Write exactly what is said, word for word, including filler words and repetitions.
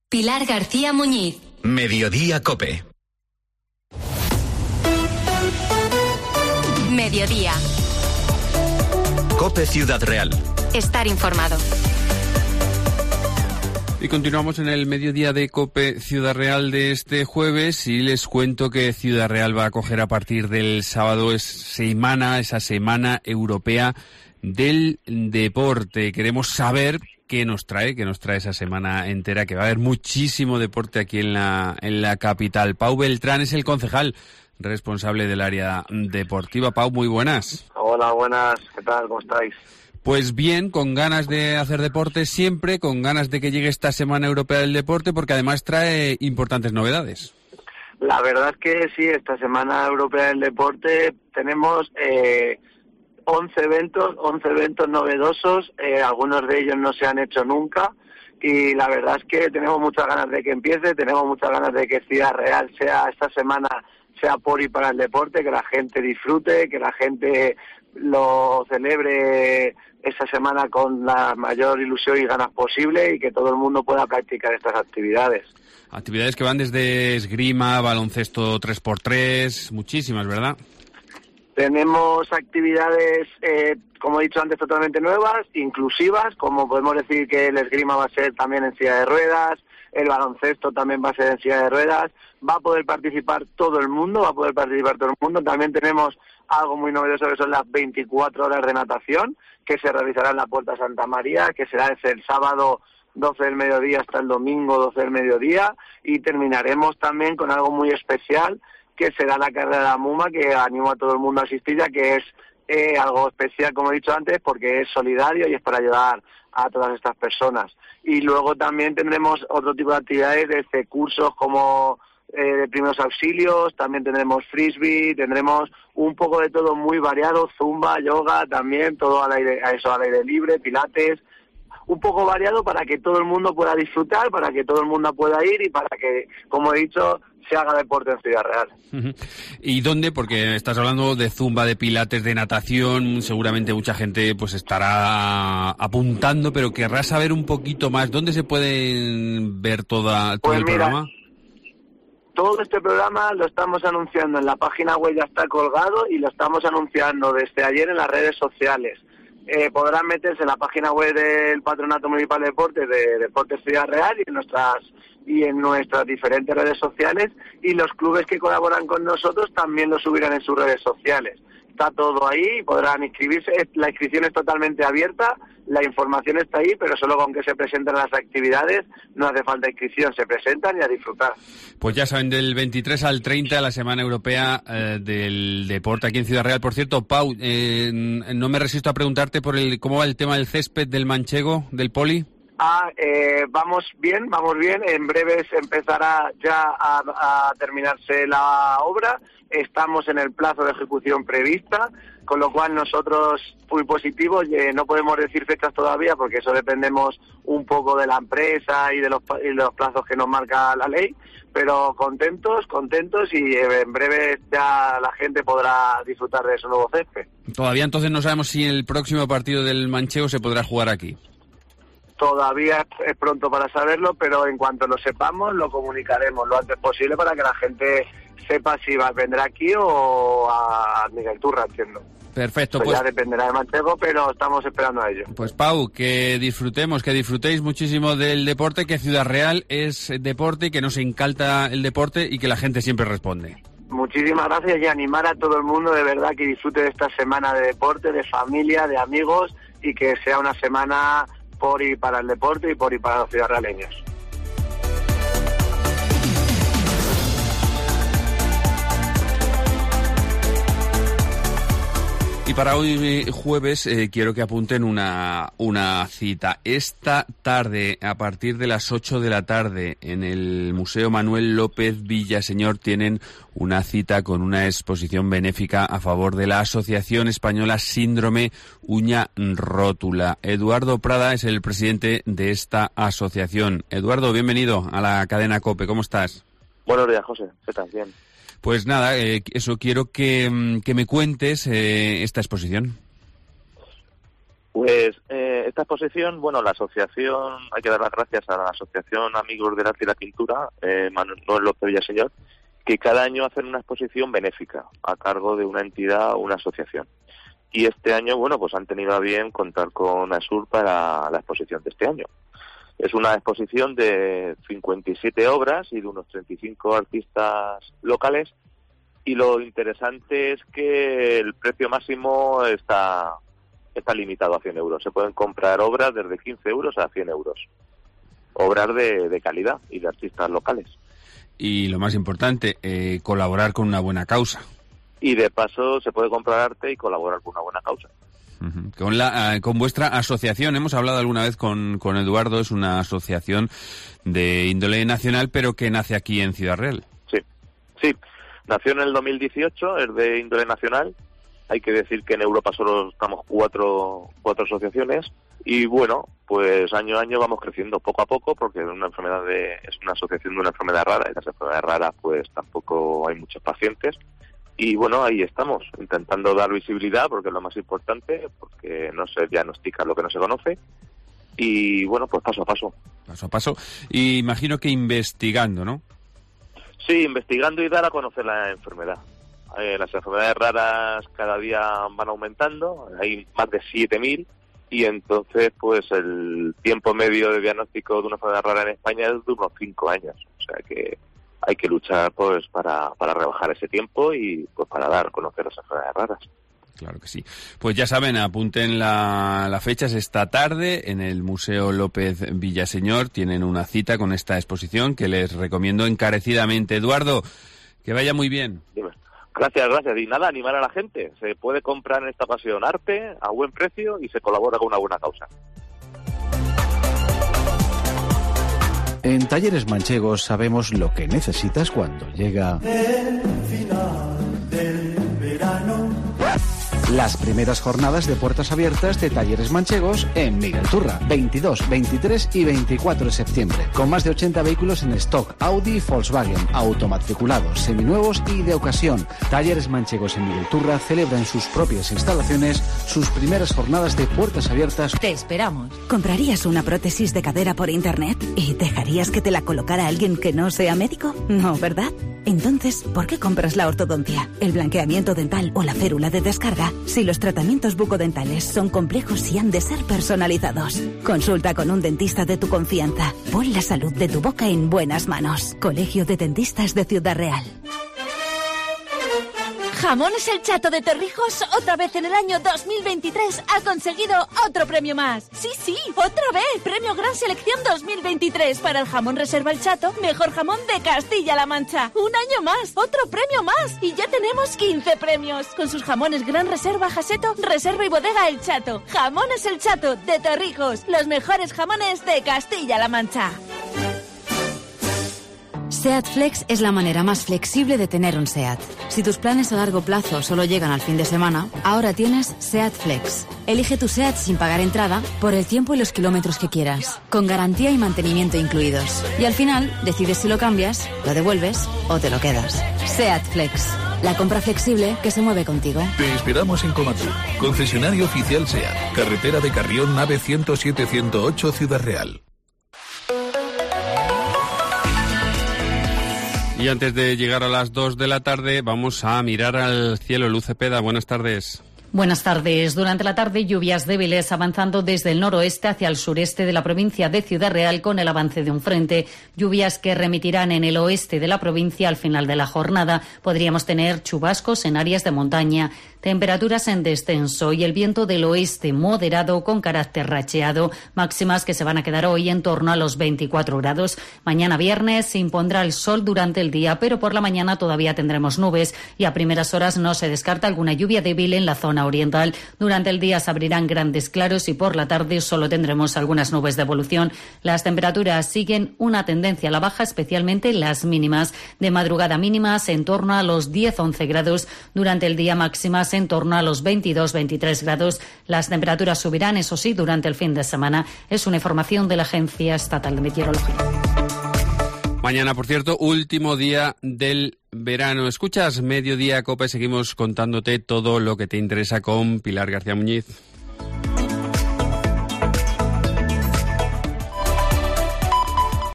Pilar García Muñiz. Mediodía COPE. Mediodía. COPE Ciudad Real. Estar informado. Y continuamos en el mediodía de COPE Ciudad Real de este jueves y les cuento que Ciudad Real va a acoger a partir del sábado es semana, esa Semana Europea del Deporte. Queremos saber qué nos trae, qué nos trae esa semana entera, que va a haber muchísimo deporte aquí en la, en la capital. Pau Beltrán es el concejal responsable del área deportiva. Pau, muy buenas. Hola, buenas. ¿Qué tal? ¿Cómo estáis? Pues bien, con ganas de hacer deporte siempre, con ganas de que llegue esta Semana Europea del Deporte, porque además trae importantes novedades. La verdad es que sí, esta Semana Europea del Deporte tenemos eh, once eventos, once eventos novedosos, eh, algunos de ellos no se han hecho nunca, y la verdad es que tenemos muchas ganas de que empiece, tenemos muchas ganas de que Ciudad Real sea esta semana sea por y para el deporte, que la gente disfrute, que la gente lo celebre esa semana con la mayor ilusión y ganas posible y que todo el mundo pueda practicar estas actividades. Actividades que van desde esgrima, baloncesto tres por tres, muchísimas, ¿verdad? Tenemos actividades, eh, como he dicho antes, totalmente nuevas, inclusivas, como podemos decir que el esgrima va a ser también en silla de ruedas, el baloncesto también va a ser en silla de ruedas, va a poder participar todo el mundo, va a poder participar todo el mundo. También tenemos algo muy novedoso que son las veinticuatro horas de natación, que se realizará en la Puerta Santa María, que será desde el sábado doce del mediodía hasta el domingo doce del mediodía, y terminaremos también con algo muy especial, que será la carrera de la Muma, que animo a todo el mundo a asistir, ya que es eh, algo especial, como he dicho antes, porque es solidario y es para ayudar a todas estas personas. Y luego también tendremos otro tipo de actividades, desde cursos como eh, de primeros auxilios, también tendremos frisbee, tendremos un poco de todo muy variado, zumba, yoga, también todo al aire, a eso al aire libre, pilates, un poco variado para que todo el mundo pueda disfrutar, para que todo el mundo pueda ir y para que, como he dicho, se haga deporte en Ciudad Real. Uh-huh. ¿Y dónde? Porque estás hablando de zumba, de pilates, de natación, seguramente mucha gente pues estará apuntando, pero querrá saber un poquito más. ¿Dónde se pueden ver toda, todo pues el mira, programa? Todo este programa lo estamos anunciando en la página web, ya está colgado, y lo estamos anunciando desde ayer en las redes sociales. Eh, podrán meterse en la página web del Patronato Municipal de Deportes, de Deportes Ciudad Real, y en nuestras y en nuestras diferentes redes sociales, y los clubes que colaboran con nosotros también lo subirán en sus redes sociales. Está todo ahí, podrán inscribirse, la inscripción es totalmente abierta, la información está ahí, pero solo con que se presenten las actividades no hace falta inscripción, se presentan y a disfrutar. Pues ya saben, del veintitrés al treinta, la Semana Europea eh, del Deporte aquí en Ciudad Real. Por cierto, Pau, eh, no me resisto a preguntarte por el cómo va el tema del césped del manchego, del poli. Ah, eh, vamos bien, vamos bien. En breve se empezará ya a, a terminarse la obra. Estamos en el plazo de ejecución prevista, con lo cual nosotros muy positivos. Eh, no podemos decir fechas todavía porque eso dependemos un poco de la empresa y de los, y de los plazos que nos marca la ley, pero contentos, contentos y eh, en breve ya la gente podrá disfrutar de su nuevo césped. Todavía entonces no sabemos si el próximo partido del manchego se podrá jugar aquí. Todavía es pronto para saberlo, pero en cuanto lo sepamos lo comunicaremos lo antes posible para que la gente sepa si va a vendrá aquí o a Miguel Turra, entiendo. Perfecto, pues, pues ya dependerá de Manchego, pero estamos esperando a ello. Pues Pau, que disfrutemos, que disfrutéis muchísimo del deporte, que Ciudad Real es deporte y que nos encanta el deporte y que la gente siempre responde. Muchísimas gracias y animar a todo el mundo de verdad que disfrute de esta semana de deporte, de familia, de amigos y que sea una semana por y para el deporte y por y para los ciudadrealeños. Y para hoy jueves eh, quiero que apunten una, una cita. Esta tarde, a partir de las ocho de la tarde, en el Museo Manuel López Villaseñor tienen una cita con una exposición benéfica a favor de la Asociación Española Síndrome Uña Rótula. Eduardo Prada es el presidente de esta asociación. Eduardo, bienvenido a la cadena COPE. ¿Cómo estás? Buenos días, José. ¿Qué tal? Bien. Pues nada, eh, eso quiero que, que me cuentes eh, esta exposición. Pues eh, esta exposición, bueno, la asociación, hay que dar las gracias a la Asociación Amigos del Arte y la Pintura, eh, Manuel López Villaseñor, que cada año hacen una exposición benéfica a cargo de una entidad o una asociación. Y este año, bueno, pues han tenido a bien contar con ASUR para la exposición de este año. Es una exposición de cincuenta y siete obras y de unos treinta y cinco artistas locales, y lo interesante es que el precio máximo está, está limitado a cien euros. Se pueden comprar obras desde quince euros a cien euros. Obras de, de calidad y de artistas locales. Y lo más importante, eh, colaborar con una buena causa. Y de paso se puede comprar arte y colaborar con una buena causa. Uh-huh. Con la uh, con vuestra asociación, hemos hablado alguna vez con, con Eduardo, es una asociación de índole nacional, pero que nace aquí en Ciudad Real. Sí, sí, nació en el dos mil dieciocho, es de índole nacional. Hay que decir que en Europa solo estamos cuatro, cuatro asociaciones, y bueno, pues año a año vamos creciendo poco a poco, porque es una enfermedad de, es una asociación de una enfermedad rara, y las enfermedades raras pues tampoco hay muchos pacientes. Y bueno, ahí estamos, intentando dar visibilidad, porque es lo más importante, porque no se diagnostica lo que no se conoce. Y bueno, pues paso a paso. Paso a paso. Y imagino que investigando, ¿no? Sí, investigando y dar a conocer la enfermedad. Eh, las enfermedades raras cada día van aumentando, hay más de siete mil, y entonces pues el tiempo medio de diagnóstico de una enfermedad rara en España es de unos cinco años. O sea que hay que luchar pues para, para rebajar ese tiempo y pues para dar a conocer las enfermedades raras. Claro que sí. Pues ya saben, apunten la, la fecha, es esta tarde en el Museo López Villaseñor. Tienen una cita con esta exposición que les recomiendo encarecidamente. Eduardo, que vaya muy bien. Dime. Gracias, gracias. Y nada, animar a la gente. Se puede comprar en esta ocasión arte a buen precio y se colabora con una buena causa. En Talleres Manchegos sabemos lo que necesitas cuando llega el final del verano. Las primeras jornadas de puertas abiertas de Talleres Manchegos en Miguel Turra, veintidós, veintitrés y veinticuatro de septiembre, con más de ochenta vehículos en stock, Audi y Volkswagen, automatriculados, seminuevos y de ocasión. Talleres Manchegos en Miguel Turra celebra en sus propias instalaciones sus primeras jornadas de puertas abiertas. Te esperamos. ¿Comprarías una prótesis de cadera por internet y dejarías que te la colocara alguien que no sea médico? No, ¿verdad? Entonces, ¿por qué compras la ortodoncia, el blanqueamiento dental o la férula de descarga si los tratamientos bucodentales son complejos y han de ser personalizados? Consulta con un dentista de tu confianza. Pon la salud de tu boca en buenas manos. Colegio de Dentistas de Ciudad Real. Jamones El Chato de Torrijos, otra vez en el año dos mil veintitrés, ha conseguido otro premio más. Sí, sí, otra vez. Premio Gran Selección dos mil veintitrés para el jamón Reserva El Chato, mejor jamón de Castilla-La Mancha. Un año más, otro premio más. Y ya tenemos quince premios. Con sus jamones Gran Reserva Jaseto, Reserva y Bodega El Chato. Jamones El Chato de Torrijos, los mejores jamones de Castilla-La Mancha. SEAT Flex es la manera más flexible de tener un SEAT. Si tus planes a largo plazo solo llegan al fin de semana, ahora tienes SEAT Flex. Elige tu SEAT sin pagar entrada por el tiempo y los kilómetros que quieras, con garantía y mantenimiento incluidos. Y al final, decides si lo cambias, lo devuelves o te lo quedas. SEAT Flex. La compra flexible que se mueve contigo. Te esperamos en Comatur, concesionario oficial SEAT, carretera de Carrión, nave ciento siete ciento ocho, Ciudad Real. Y antes de llegar a las dos de la tarde, vamos a mirar al cielo. Luz Cepeda, buenas tardes. Buenas tardes. Durante la tarde, lluvias débiles avanzando desde el noroeste hacia el sureste de la provincia de Ciudad Real con el avance de un frente. Lluvias que remitirán en el oeste de la provincia al final de la jornada. Podríamos tener chubascos en áreas de montaña. Temperaturas en descenso y el viento del oeste moderado con carácter racheado. Máximas que se van a quedar hoy en torno a los veinticuatro grados. Mañana viernes se impondrá el sol durante el día, pero por la mañana todavía tendremos nubes y a primeras horas no se descarta alguna lluvia débil en la zona oriental. Durante el día se abrirán grandes claros y por la tarde solo tendremos algunas nubes de evolución. Las temperaturas siguen una tendencia a la baja, especialmente las mínimas. De madrugada mínimas en torno a los diez a once grados. Durante el día máximas en torno a los veintidós a veintitrés grados. Las temperaturas subirán, eso sí, durante el fin de semana. Es una información de la Agencia Estatal de Meteorología. Mañana, por cierto, último día del verano. Escuchas Mediodía Cope, seguimos contándote todo lo que te interesa con Pilar García Muñiz.